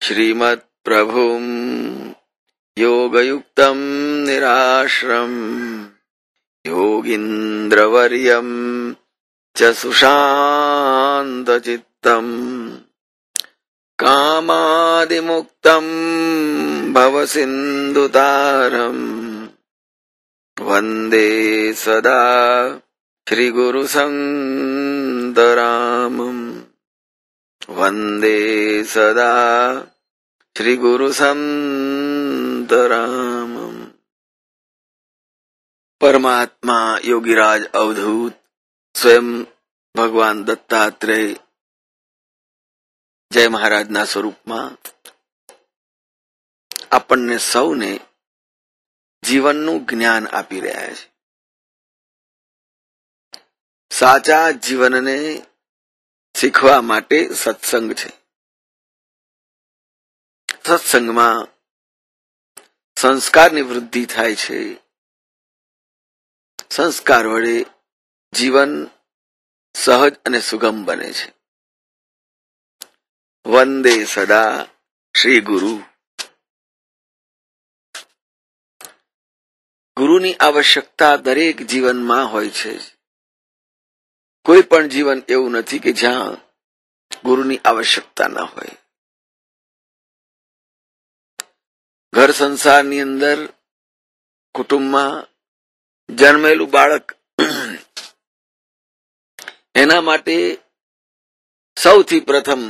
श्रीमत् प्रभुं योगयुक्तं निराश्रम योगीन्द्रवर्यं च सुशान्तचित्तं कामादिमुक्तं भवसिन्धुतारं वन्दे सदा श्रीगुरुसन्तरामम् वन्दे सदा श्रीगुरुसन्तरामम्। परमात्मा योगीराज अवधूत स्वयं भगवान दत्तात्रेय जय महाराजना स्वरूपમાં આપણને સૌને જીવનનું જ્ઞાન આપી રહ્યા છે। સાચા જીવનને શીખવા માટે સત્સંગ છે। સત્સંગમાં સંસ્કારની વૃદ્ધિ થાય છે। સંસ્કાર વડે જીવન સહજ અને સુગમ બને છે। વંદે સદા શ્રી ગુરુ। ગુરુની આવશ્યકતા દરેક જીવનમાં હોય છે। કોઈ પણ જીવન એવું નથી કે જ્યાં ગુરુની આવશ્યકતા ન હોય। ઘર સંસારની અંદર કુટુંબમાં જન્મેલું બાળક એના માટે સૌથી પ્રથમ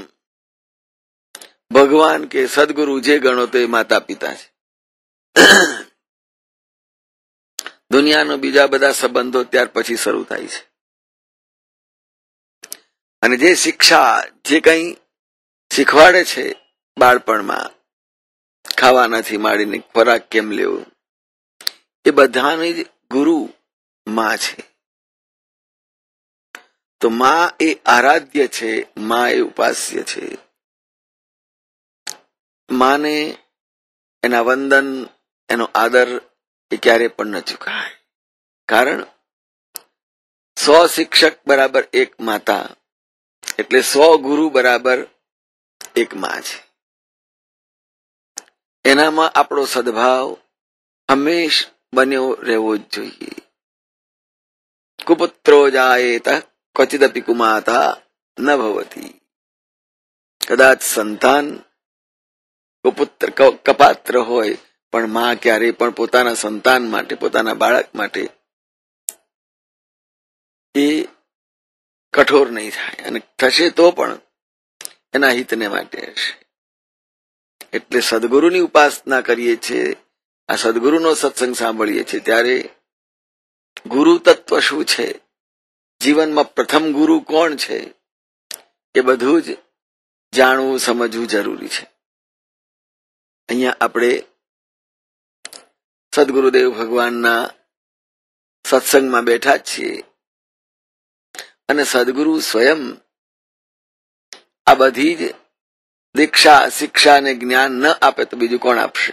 ભગવાન કે સદગુરુ જે ગણો તો એ માતા પિતા છે। દુનિયાનો બીજા બધા સંબંધો ત્યાર પછી શરૂ થાય છે। અને જે શિક્ષા જે કંઈ શીખવાડે છે બાળપણમાં ખાવાનાથી માંડીને ખોરાક કેમ લેવો એ બધાની જ ગુરુ માં છે। તો માં એ આરાધ્ય છે, માં એ ઉપાસ્ય છે। માને એના વંદન એનો આદર એ ક્યારે પણ ન ચૂકાય। કારણ 100 શિક્ષક બરાબર એક માતા એટલે 100 ગુરુ બરાબર એક માં છે। એનામાં આપણો સદભાવ હંમેશ બન્યો રહેવો જ જોઈએ। કુપુત્રો જાયેત ક્વચિદપી કુમાતા ન ભવતી। કદાચ સંતાન કુપુત્ર કપાત્ર હોય પણ માં ક્યારે પણ પોતાના સંતાન માટે પોતાના બાળક માટે એ કઠોર નહીં થાય અને થશે તો પણ એના હિતને માટે હશે। એટલે સદગુરુની ઉપાસના કરીએ છીએ, આ સદગુરુનો સત્સંગ સાંભળીએ છીએ ત્યારે ગુરુ તત્વ શું છે, જીવનમાં પ્રથમ ગુરુ કોણ છે એ બધું જ જાણવું સમજવું જરૂરી છે। અહીંયા આપણે સદગુરુદેવ ભગવાનના સત્સંગમાં બેઠા જ છીએ અને સદગુરુ સ્વયં આ બધી જ દીક્ષા શિક્ષા અને જ્ઞાન ન આપે તો બીજું કોણ આપશે?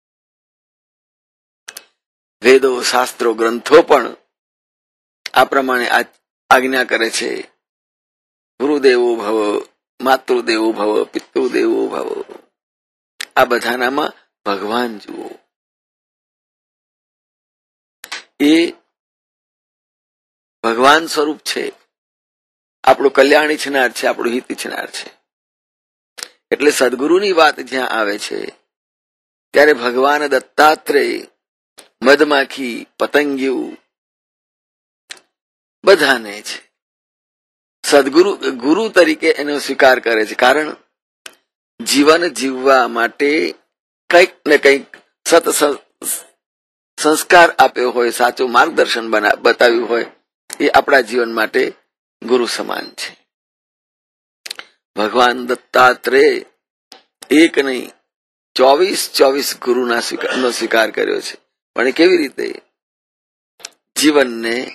વેદો શાસ્ત્રો ગ્રંથો પણ આ પ્રમાણે આજ્ઞા કરે છે, ગુરુદેવો ભવ, માતૃદેવો ભવ, પિતૃદેવો ભવ। આ બધાનામાં ભગવાન જુઓ, એ ભગવાન સ્વરૂપ છે, આપણું કલ્યાણ ઈચ્છનાર છે, આપણું હિત ઈચ્છનાર છે। એટલે સદગુરુની વાત જ્યાં આવે છે ત્યારે ભગવાન દત્તાત્રેય, મધમાખી, પતંગિયું બધાને છે સદગુરુ ગુરુ તરીકે એનો સ્વીકાર કરે છે। કારણ જીવન જીવવા માટે કંઈક ને કંઈક સત સંસ્કાર આપ્યો હોય, સાચું માર્ગદર્શન બતાવ્યું હોય, એ આપણા જીવન માટે ગુરુ સમાન છે। ભગવાન દત્તાત્રેય એક નહીં 24 ગુરુનો સ્વીકાર કર્યો છે। પણ એ કેવી રીતે? જીવનને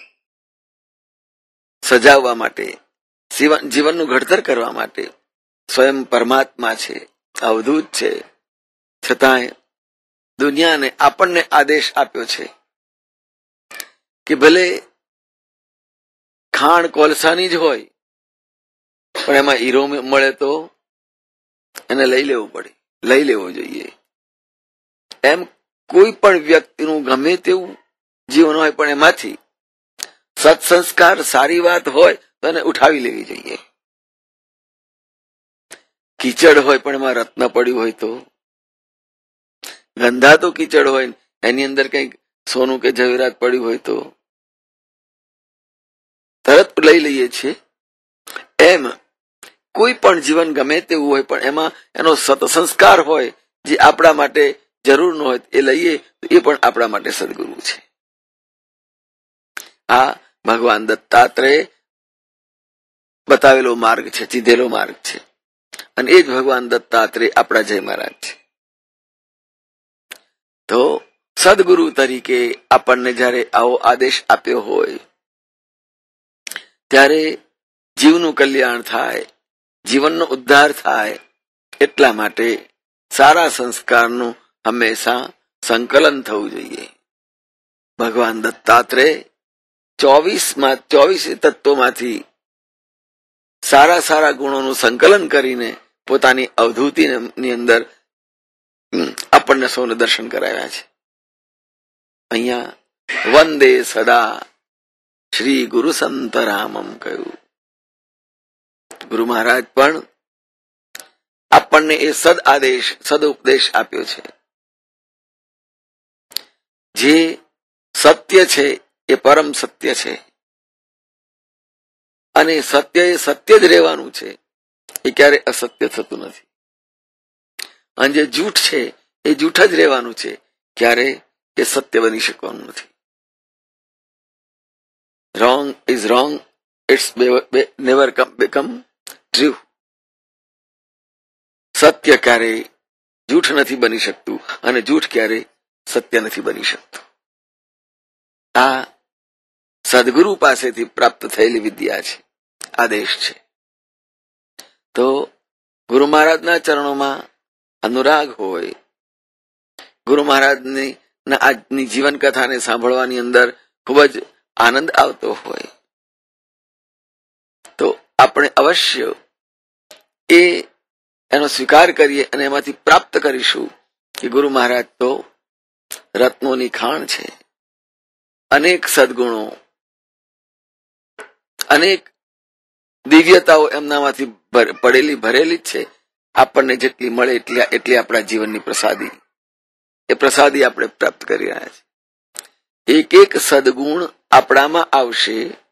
સજાવવા માટે, જીવનનું ઘડતર કરવા માટે। સ્વયં પરમાત્મા છે, અવધૂત છે, છતાંય દુનિયાને આપણને આદેશ આપ્યો છે કે ભલે ખાણ કોલસાની જ હોય પણ એમાં હીરો મળે તો એને લઈ લેવું પડે। લઈ લેવો જોઈએ. એમ કોઈ પણ વ્યક્તિનું ગમે તેવું જીવન હોય પણ એમાંથી સત્સંસ્કાર સારી વાત હોય તો એને ઉઠાવી લેવી જોઈએ. કીચડ હોય પણ એમાં રત્ન પડ્યું હોય તો, ગંધા તો કીચડ હોય એની અંદર કંઈક સોનું કે ઝવેરાત પડ્યું હોય તો તરત લઈ લઈએ છીએ. એમ કોઈ પણ જીવન ગમે તેવું હોય પણ એમાં એનો સત્સંસ્કાર હોય જે આપણા માટે જરૂર ન હોય એ લઈએ તો એ પણ આપણા માટે સદગુરુ છે. આ ભગવાન દત્તાત્રેય બતાવેલો માર્ગ છે, ચીધેલો માર્ગ છે. અને એ જ ભગવાન દત્તાત્રેય આપણા જય મહારાજ છે. તો સદગુરુ તરીકે આપણને જયારે આવો આદેશ આપ્યો હોય ત્યારે જીવનું કલ્યાણ થાય, જીવનનો ઉદ્ધાર થાય. એટલા માટે સારા સંસ્કારનું હંમેશા સંકલન થવું જોઈએ. ભગવાન દત્તાત્રેય 24 તત્વોમાંથી સારા સારા ગુણોનું સંકલન કરીને પોતાની અવધૂતિની અંદર આપણને સૌને દર્શન કરાવ્યા છે. અહીંયા વંદે સદા શ્રી ગુરુ સંતરામમ કહ્યું. ગુરુ મહારાજ પણ આપણને એ સદ આદેશ, સદ ઉપદેશ આપ્યો છે. જે સત્ય છે એ પરમ સત્ય છે અને સત્ય એ સત્ય જ રહેવાનું છે, એ ક્યારે અસત્ય થતું નથી. અને જે જૂઠ છે એ જૂઠ જ રહેવાનું છે, ક્યારે એ સત્ય બની શકવાનું નથી. wrong is wrong, it's never become true. સત્ય ક્યારે જૂઠ નથી બની શકતું અને જૂઠ ક્યારે સત્ય નથી બની શકતું. આ સદગુરુ પાસેથી પ્રાપ્ત થયેલી વિદ્યા છે, આદેશ છે. તો ગુરુ મહારાજના ચરણોમાં અનુરાગ હોય, ગુરુ મહારાજની આજની જીવન કથાને સાંભળવાની અંદર ખૂબ જ આનંદ આવતો હોય તો આપણે અવશ્ય એનો સ્વીકાર કરીએ અને એમાંથી પ્રાપ્ત કરીશું કે ગુરુ મહારાજ તો રત્નોની ખાણ છે. અનેક સદગુણો, અનેક દિવ્યતાઓ એમનામાંથી ભરેલી જ છે. આપણને જેટલી મળે એટલી આપણા જીવનની પ્રસાદી, એ પ્રસાદી આપણે પ્રાપ્ત કરી રહ્યા છીએ. એક એક સદગુણ આપણામાં આવશે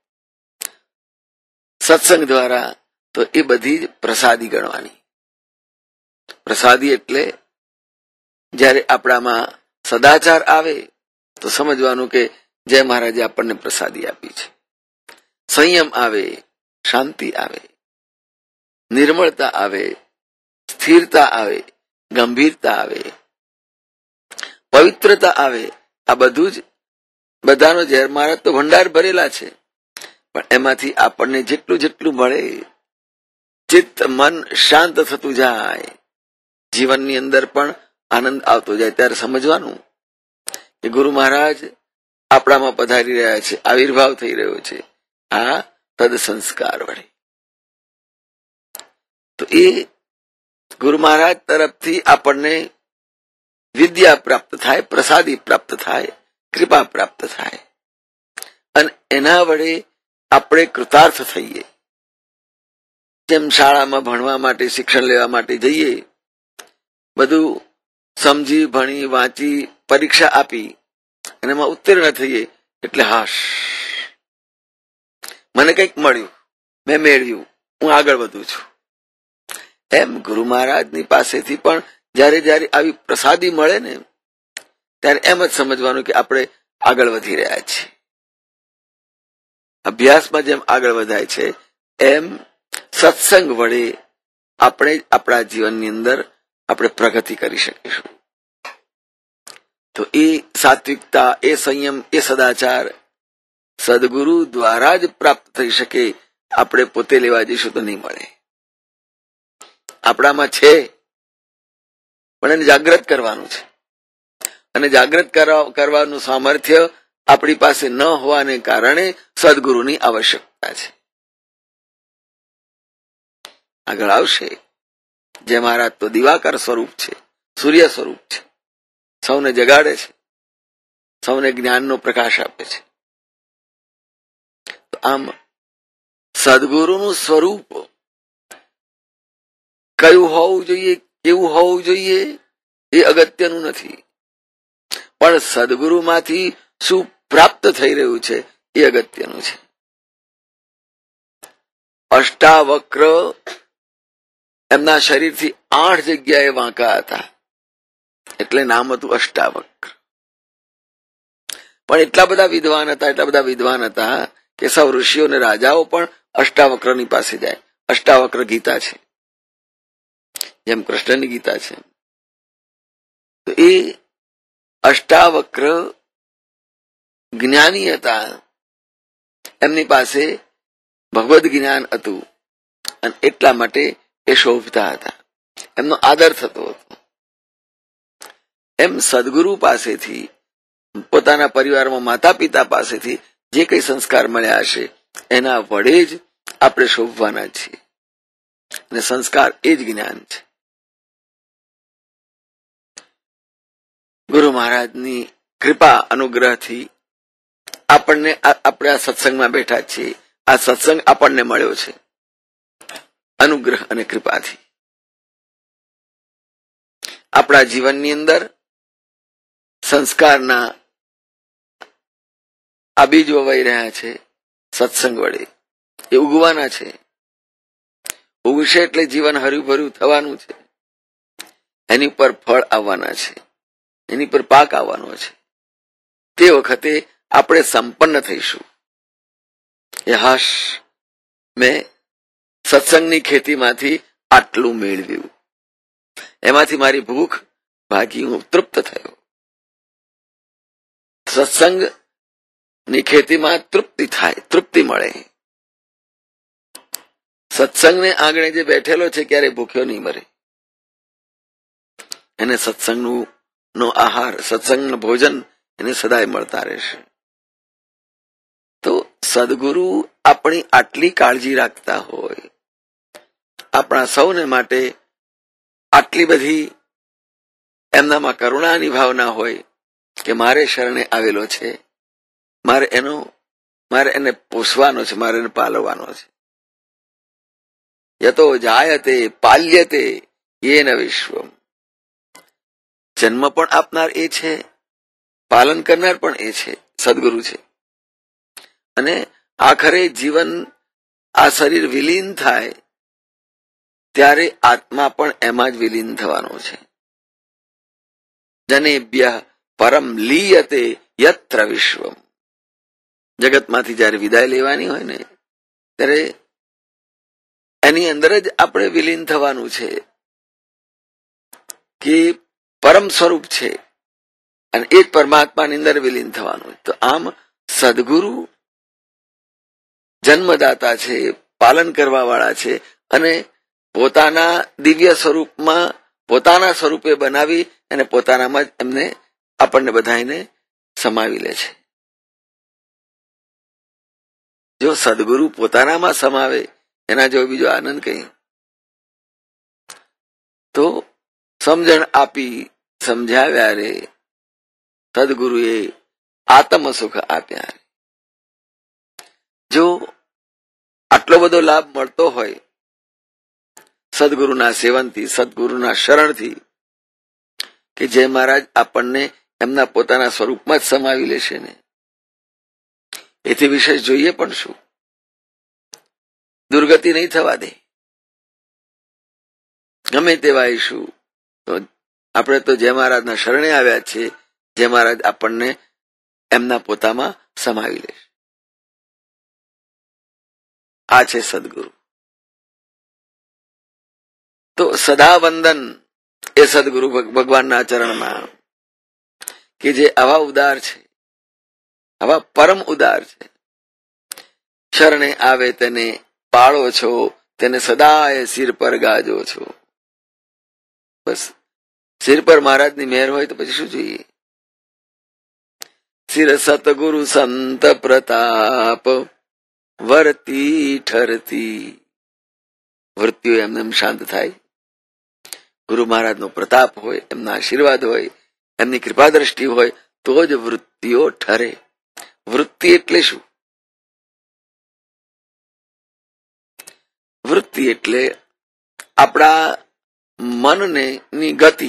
સત્સંગ દ્વારા તો એ બધી જ પ્રસાદી ગણવાની. પ્રસાદી એટલે જ્યારે આપણામાં સદાચાર આવે તો સમજવાનું કે જય મહારાજે આપણને પ્રસાદી આપી છે. સંયમ આવે, શાંતિ આવે, નિર્મળતા આવે, સ્થિરતા આવે, ગંભીરતા આવે, પવિત્રતા આવે. આ બધું જ બધાનો જય મહારાજ તો ભંડાર ભરેલા છે, પણ એમાંથી આપણને જેટલું જેટલું મળે, ચિત્ત મન શાંત થતું જાય, જીવનની અંદર પણ આનંદ આવતો જાય, ત્યારે સમજવાનું કે ગુરુ મહારાજ આપણામાં પધારી રહ્યા છે, આવિર્ભાવ થઈ રહ્યો છે આ તદ સંસ્કાર વડે. તો એ ગુરુ મહારાજ તરફથી આપણને વિદ્યા પ્રાપ્ત થાય, પ્રસાદી પ્રાપ્ત થાય, કૃપા પ્રાપ્ત થાય અને એના વડે આપણે કૃતાર્થ થઈએ. જેમ શાળામાં ભણવા માટે, શિક્ષણ લેવા માટે જઈએ, બધું સમજી ભણી વાંચી પરીક્ષા આપી અને એમાં ઉત્તીર્ણ થઈએ એટલે હાશ, મને કંઈક મળ્યું, મેં મેળવ્યું, હું આગળ વધું છું. એમ ગુરુ મહારાજની પાસેથી પણ જયારે જયારે આવી પ્રસાદી મળે ને ત્યારે એમ જ સમજવાનું કે આપણે આગળ વધી રહ્યા છીએ. અભ્યાસમાં જેમ આગળ વધાય છે એમ સત્સંગ વડે આપણે આપણા જીવનની અંદર આપણે પ્રગતિ કરી શકીશું. તો એ સાત્વિકતા, એ સંયમ, એ સદાચાર સદગુરુ દ્વારા જ પ્રાપ્ત થઈ શકે. આપણે પોતે લેવા જઈશું તો નહીં મળે. આપણામાં છે પણ એને જાગૃત કરવાનું છે અને જાગૃત કરવાનું સામર્થ્ય આપણી પાસે ન હોવાને કારણે સદગુરુની આવશ્યકતા છે. આગળ આવશે જય મહારાજ તો દિવાકર સ્વરૂપ છે, સૂર્ય સ્વરૂપ છે, સૌને જગાડે છે, સૌને જ્ઞાનનો પ્રકાશ આપે છે. આમ સદગુરુનું સ્વરૂપ કયું હોવું જોઈએ, કેવું હોવું જોઈએ એ અગત્યનું નથી, પણ સદગુરુમાંથી શું પ્રાપ્ત થઈ રહ્યું છે એ અગત્યનું છે. અષ્ટાવક્ર એમના શરીરથી 8 જગ્યાએ વાંકા હતા, એટલે નામ હતું અષ્ટાવક્ર. પણ એટલા બધા વિદ્વાન હતા કે સૌ ઋષિઓ અને રાજાઓ પણ અષ્ટાવક્રની પાસે જાય. અષ્ટાવક્ર ગીતા છે, જેમ કૃષ્ણની ગીતા છે. તો એ અષ્ટાવક્ર જ્ઞાની હતા, એમની પાસે ભગવદ જ્ઞાન હતું અને એટલા માટે એ શોભતા હતા, એમનો આદર થતો હતો. એમ સદગુરુ પાસેથી, પોતાના પરિવારમાં માતા પિતા પાસેથી જે કઈ સંસ્કાર મળ્યા હશે એના વડે જ આપણે શોભવાના છીએ, અને સંસ્કાર એ જ જ્ઞાન છે. ગુરુ મહારાજની કૃપા અનુગ્રહથી આપણે આ સત્સંગમાં બેઠા છીએ. આ સત્સંગ આપણને મળ્યો છે અનુગ્રહ અને કૃપાથી. આપણા જીવનની અંદર સંસ્કારના આ બીજ વવાઈ રહ્યા છે સત્સંગ વડે, એ ઉગવાના છે. ઉગશે એટલે જીવન હર્યું ભર્યું થવાનું છે, એની પર ફળ આવવાના છે, એની પર પાક આવવાનો છે. તે વખતે આપણે સંપન્ન થઈશું. એ હાશ, મેં સત્સંગની ખેતીમાંથી આટલું મેળવ્યું, એમાંથી મારી ભૂખ ભાગી, હું તૃપ્ત થયો. સત્સંગની ખેતીમાં તૃપ્તિ થાય, તૃપ્તિ મળે. સત્સંગને આંગણે જે બેઠેલો છે ક્યારે ભૂખ્યો નહીં મરે. એને સત્સંગનો આહાર, સત્સંગનું ભોજન એને સદાય મળતા રહેશે. તો સદગુરુ આપણી આટલી કાળજી રાખતા હોય, આપણા સૌને માટે આટલી બધી એમનામાં કરુણાની ભાવના હોય કે મારે શરણે આવેલો છે, મારે એને પોષવાનો છે, મારે એને પાલવાનો છે. યતો જાયતે પાલ્યતે યેન વિશ્વમ. જન્મ પણ આપનાર એ છે, પાલન કરનાર પણ એ છે, સદગુરુ છે. અને આખરે જીવન, આ શરીર વિલીન થાય ત્યારે આત્મા પણ એમાં જ વિલીન થવાનો છે. જનેભ્ય પરમ લીયતે યત્ર વિશ્વમ. જગતમાંથી જયારે વિદાય લેવાની હોય ને ત્યારે એની અંદર જ આપણે વિલીન થવાનું છે, કે પરમ સ્વરૂપ છે અને એ જ પરમાત્માની અંદર વિલીન થવાનું. તો આમ સદગુરુ જન્મદાતા છે, પાલન કરવા વાળા છે, અને પોતાના દિવ્ય સ્વરૂપમાં, પોતાના સ્વરૂપે બનાવી અને પોતાનામાં જ એમને આપણને બધાને સમાવી લે છે. જો સદગુરુ પોતાનામાં સમાવે એના જેવો બીજો આનંદ કઈ. તો સમજણ આપી સમજાવ્યા રે સદગુરુએ આત્મ સુખ આપ્યા. જો આટલો બધો લાભ મળતો હોય સદગુરુના સેવનથી, સદગુરુના શરણથી, કે જે મહારાજ આપણને એમના પોતાના સ્વરૂપમાં જ સમાવી લેશે ને, એથી વિશેષ જોઈએ પણ શું? દુર્ગતિ નહીં થવા દે. ગમે તેવા ઈશું, તો આપણે તો જય મહારાજના શરણે આવ્યા છીએ, જય મહારાજ આપણને એમના પોતામાં સમાવી લેશે. આ છે સદગુરુ. તો સદા વંદન એ સદગુરુ ભગવાનના ચરણમાં, કે જે આવા ઉદાર છે, આવા પરમ ઉદાર છે. શરણે આવે તેને પાળો છો, તેને સદાય સિર પર ગાજો છો. બસ સિર પર મહારાજની મહેર હોય તો પછી શું જોઈએ? સિર સતગુરુ સંત પ્રતાપ વર્તી ઠરતી. વૃત્તિઓ એમને શાંત થાય, ગુરુ મહારાજનો પ્રતાપ હોય, એમના આશીર્વાદ હોય, એમની કૃપા દ્રષ્ટિ હોય તો જ વૃત્તિઓ ઠરે. વૃત્તિ એટલે શું? વૃત્તિ એટલે આપણા મનની ગતિ.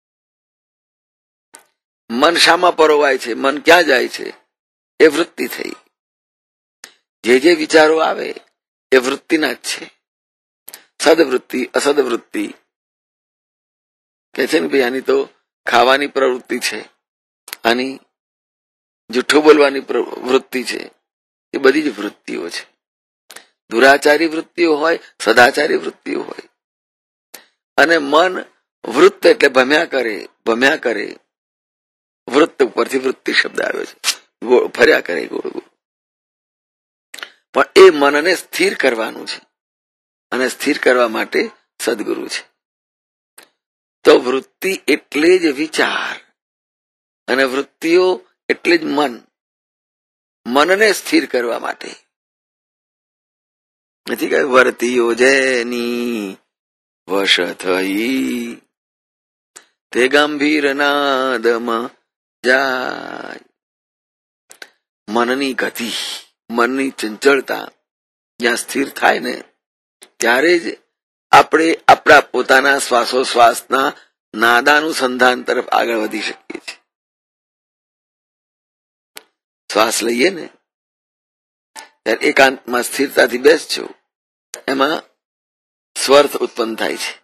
મન શામાં પરોવાય છે, મન ક્યાં જાય છે, એ વૃત્તિ થઈ. જે વિચારો આવે એ વૃત્તિના જ છે. સદવૃત્તિ, અસદવૃત્તિ કે છે ને ભાઈ, આની તો ખાવાની પ્રવૃત્તિ છે, આની જૂઠું બોલવાની વૃત્તિ છે, એ બધી જ વૃત્તિઓ છે. દુરાચારી વૃત્તિઓ હોય, સદાચારી વૃત્તિઓ હોય. અને મન વૃત્ત એટલે ભમ્યા કરે, ભમ્યા કરે. વૃત્ત ઉપરથી વૃત્તિ શબ્દ આવ્યો છે, ફર્યા કરે ગોળ ગોળ. પણ એ મનને સ્થિર કરવાનું છે, અને સ્થિર કરવા માટે સદગુરુ છે. તો વૃત્તિ એટલે જ વિચાર, અને વૃત્તિઓ એટલે જ મન. મનને સ્થિર કરવા માટે નથી કહ્યું વર્તીઓ જેની વશ થઈ તે ગંભીર નાદમાં જાય. મનની ગતિ, મનની ચંચળતા જ્યાં સ્થિર થાય ને, ત્યારે જ આપણે આપણા પોતાના શ્વાસોશ્વાસના નાદાનુસંધાન તરફ આગળ વધી શકીએ છીએ. શ્વાસ લઈએ ને ત્યારે એકાંતમાં સ્થિરતાથી બેસજો, એમાં સ્વર ઉત્પન્ન થાય છે.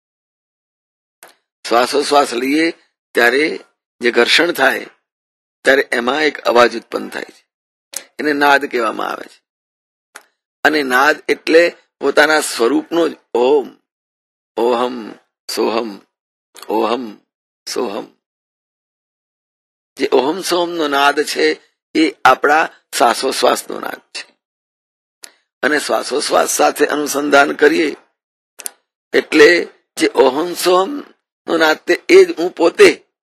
શ્વાસોશ્વાસ લઈએ ત્યારે જે ઘર્ષણ થાય ત્યારે એમાં એક અવાજ ઉત્પન્ન થાય છે, એને નાદ કહેવામાં આવે છે. અને નાદ એટલે પોતાના સ્વરૂપનો જ ઓમ, ઓહમ, સોહમ, ઓહમ, સોહમ. જે ઓહમ સોહમનો નાદ છે એ આપણા શ્વાસોશ્વાસનો નાદ છે. અને શ્વાસોશ્વાસ સાથે અનુસંધાન કરીએ એટલે જે ઓહમ સોહમ નો નાદ તે એ જ હું પોતે,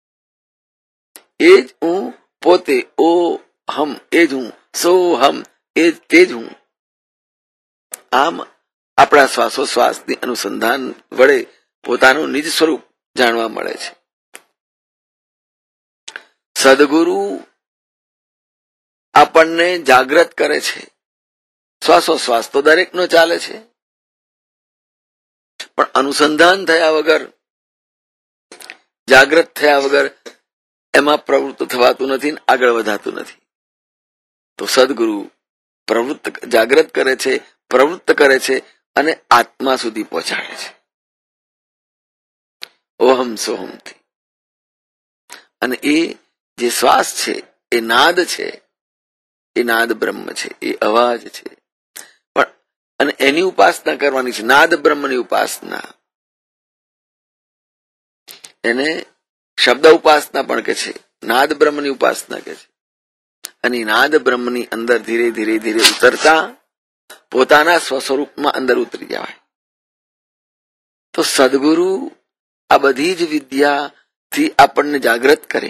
એ જ હું પોતે, ઓ હમ એ જ હું, સોહમ એ જ તે જ હું. આમ આપણા શ્વાસોશ્વાસની અનુસંધાન વડે પોતાનું નિજ સ્વરૂપ જાણવા મળે છે. સદગુરુ આપણને જાગ્રત કરે છે. શ્વાસોશ્વાસ તો દરેકનો ચાલે છે, પણ અનુસંધાન થયા વગર, જાગ્રત થયા વગર એમાં પ્રવૃત્ત થવાતું નથી, આગળ વધાતું નથી. તો સદગુરુ જાગ્રત કરે છે, પ્રવૃત્ત કરે છે અને આત્મા સુધી પહોંચાડે છે ઓહમ સોહમથી. અને એ જે શ્વાસ છે એ નાદ છે, એ નાદ બ્રહ્મ છે, એ અવાજ છે. પણ અને એની ઉપાસના કરવાની છે, નાદ બ્રહ્મની ઉપાસના. એને શબ્દ ઉપાસના પણ કે છે, નાદ બ્રહ્મની ઉપાસના કે છે. અને નાદ બ્રહ્મની અંદર ધીરે ધીરે ધીરે ઉતરતા પોતાના સ્વસ્વરૂપમાં અંદર ઉતરી જવાય. તો સદગુરુ આ બધી જ વિદ્યાથી આપણને જાગ્રત કરે,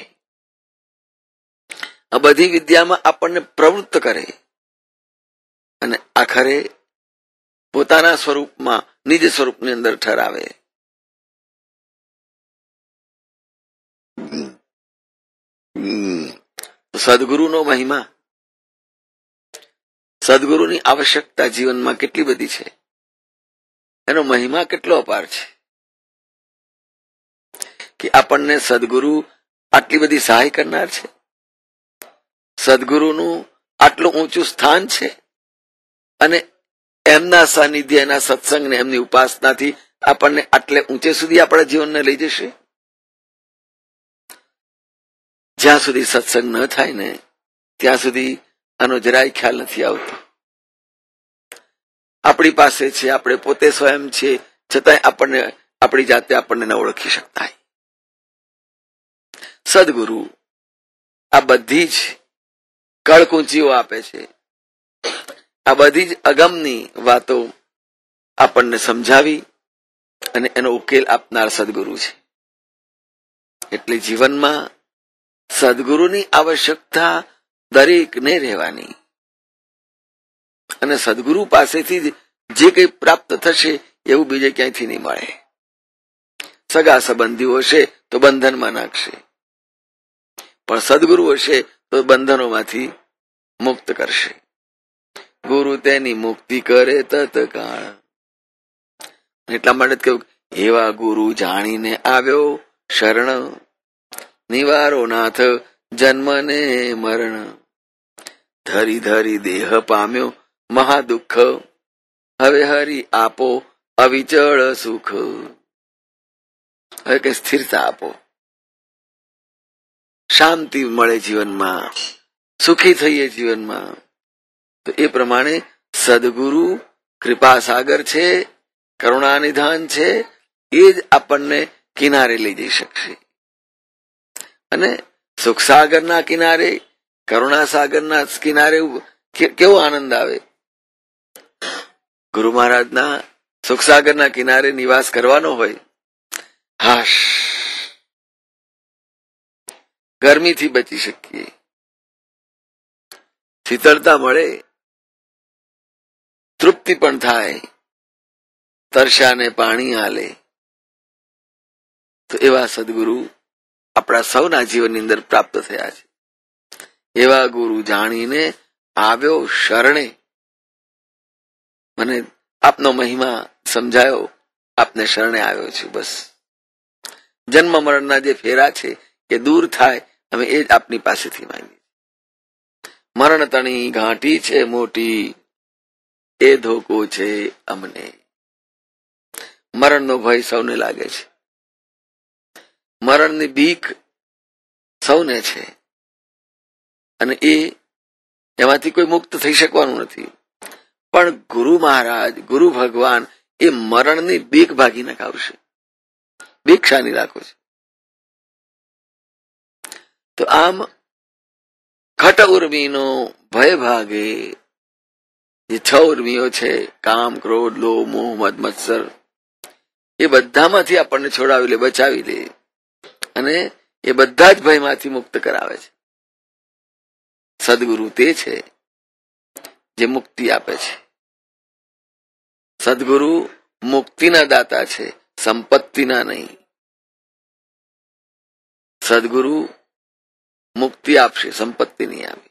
આ બધી વિદ્યામાં આપણને પ્રવૃત્ત કરે, અને આખરે પોતાના સ્વરૂપમાં, નિજ સ્વરૂપની અંદર ઠરાવે. સદગુરુનો મહિમા, સદગુરુની આવશ્યકતા જીવનમાં કેટલી બધી છે, એનો મહિમા કેટલો અપાર છે કે આપણને સદગુરુ આટલી બધી સહાય કરનાર છે. સદગુરુનું આટલું ઊંચું સ્થાન છે, અને એમના સાનિધ્ય, એના સત્સંગ ને એમની ઉપાસનાથી આપણને આટલે ઊંચે સુધી આપણા જીવનને લઈ જશે. જ્યાં સુધી સત્સંગ ન થાય ને ત્યાં સુધી આનો જરાય ખ્યાલ નથી આવતો. આપણી પાસે છે, આપણે પોતે સ્વયં છે, છતાંય આપણને આપણી જાતે આપણને ન ઓળખી શકતા. સદગુરુ આ બધી જ કળકુંચીઓ આપે છે, આ બધી જ અગમની વાતો આપણને સમજાવી અને એનો ઉકેલ આપનાર સદગુરુ છે. એટલે જીવનમાં સદગુરુની આવશ્યકતા દરેકને રહેવાની, અને સદગુરુ પાસેથી જે કંઈ પ્રાપ્ત થશે એવું બીજે ક્યાંયથી નહીં મળે. સગા સંબંધીઓ હશે તો બંધનમાં નાખશે, પણ સદગુરુ હશે તો બંધનોમાંથી મુક્ત કરશે. ગુરુ તેની મુક્તિ કરે તત્કાળ. એટલા માટે કહ્યું, એવા ગુરુ જાણીને આવ્યો શરણ, નિવારો નાથ જન્મ ને મરણ. ધરી ધરી દેહ પામ્યો મહાદુઃખ, હવે હરી આપો અવિચળ સુખ. હવે કે સ્થિરતા આપો, શાંતિ મળે જીવનમાં, સુખી થઈએ જીવનમાં. તો એ પ્રમાણે સદગુરુ કૃપા સાગર છે, કરુણા નિધાન છે, એ જ આપણને કિનારે લઈ જઈ શકશે. અને સુખ સાગરના કિનારે, કરુણા સાગરના કિનારે કેવો આનંદ આવે. ગુરુ મહારાજના સુખસાગરના કિનારે નિવાસ કરવાનો હોય, હાશ, ગરમીથી બચી શકીએ, શીતળતા મળે, તૃપ્તિ પણ થાય, તરસાને પાણી આલે. તો એવા સદગુરુ આપણા સૌના જીવનની અંદર પ્રાપ્ત થયા છે. એવા ગુરુ જાણીને આવ્યો શરણે. મને આપનો મહિમા સમજાયો, આપને શરણે આવ્યો છું. બસ જન્મ મરણના જે ફેરા છે એ દૂર થાય, અમે એ જ આપની પાસેથી માંગીએ. મરણ તણી ઘાટી છે મોટી, એ ધોકો છે અમને. મરણનો ભય સૌને લાગે છે, મરણની બીક સૌને છે, અને એમાંથી કોઈ મુક્ત થઈ શકવાનું નથી. પણ ગુરુ મહારાજ, ગુરુ ભગવાન એ મરણની બીક ભાગી નખાવશે. બીક શાની રાખો છે? તો આમ ખટ ઉર્મીનો ભય ભાગે. જે 6 ઉર્મીઓ છે, કામ, ક્રોધ, લોભ, મોહ, મદ, મત્સર, એ બધામાંથી આપણને છોડાવી લે, બચાવી લે, અને એ બધા જ ભયમાંથી મુક્ત કરાવે છે. સદગુરુ તે છે જે મુક્તિ આપે છે. સદગુરુ મુક્તિના દાતા છે, સંપત્તિના નહીં. સદગુરુ મુક્તિ આપશે, સંપત્તિ નહીં આપે.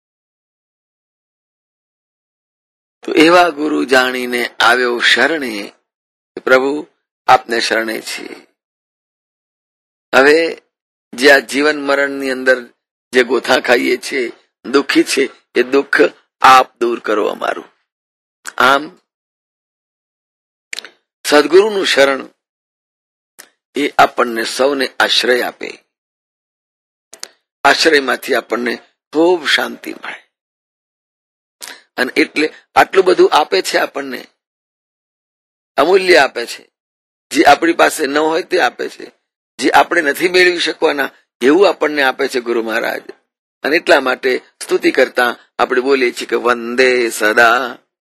તો એવા ગુરુ જાણીને આવ્યો શરણે. પ્રભુ આપને શરણે છીએ. હવે જે આ જીવન મરણની અંદર જે ગોથા ખાઈએ છીએ, દુઃખી છે, એ દુઃખ આપ દૂર કરો અમારું. આમ સદગુરુનું શરણ એ આપણને સૌને આશ્રય આપે. આશ્રયમાંથી આપણને ખૂબ શાંતિ મળે. અને એટલે આટલું બધું આપે છે આપણને, અમૂલ્ય આપે છે. જે આપણી પાસે ન હોય તે આપે છે, જે આપણે નથી મેળવી શકવાના એવું આપણને આપે છે ગુરુ મહારાજ. અને એટલા માટે સ્તુતિ કરતા આપણે બોલીએ છીએ કે વંદે સદા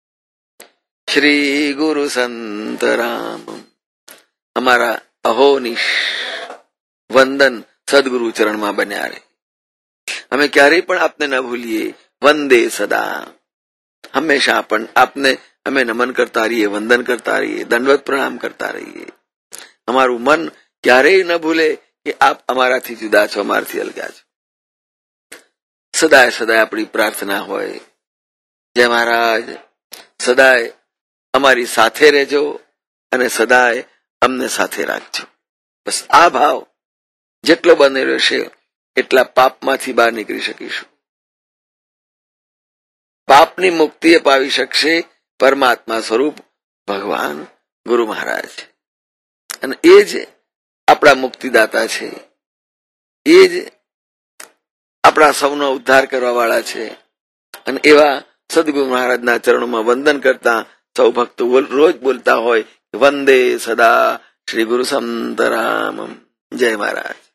શ્રી ગુરુ સંત રામ. અમારા અહોનિશ વંદન સદગુરુ ચરણમાં બન્યા રહે. અમે ક્યારેય પણ આપને ન ભૂલીએ. વંદે સદા, હંમેશા આપને અમે નમન કરતા રહીએ, વંદન કરતા રહીએ, દંડવત પ્રણામ કરતા રહીએ. અમારું મન ક્યારેય ન ભૂલે કે આપ અમારાથી જુદા છો, અમારાથી અલગા છો. સદાય સદાય આપણી પ્રાર્થના હોય, જય મહારાજ સદાય અમારી સાથે રહેજો અને સદાય અમને સાથે રાખજો. બસ આ ભાવ જેટલો બને રહેશે એટલા પાપમાંથી બહાર નીકળી શકીશું. પાપની મુક્તિ પાવી શકશે પરમાત્મા સ્વરૂપ ભગવાન ગુરુ મહારાજ. અને એ જ આપણા મુક્તિદાતા છે, એ જ આપણા સૌનો ઉદ્ધાર કરવા વાળા છે. અને એવા સદગુરુ મહારાજના ચરણોમાં વંદન કરતા સૌ ભક્તો રોજ બોલતા હોય, વંદે સદા શ્રી ગુરુ સંત રામ. જય મહારાજ.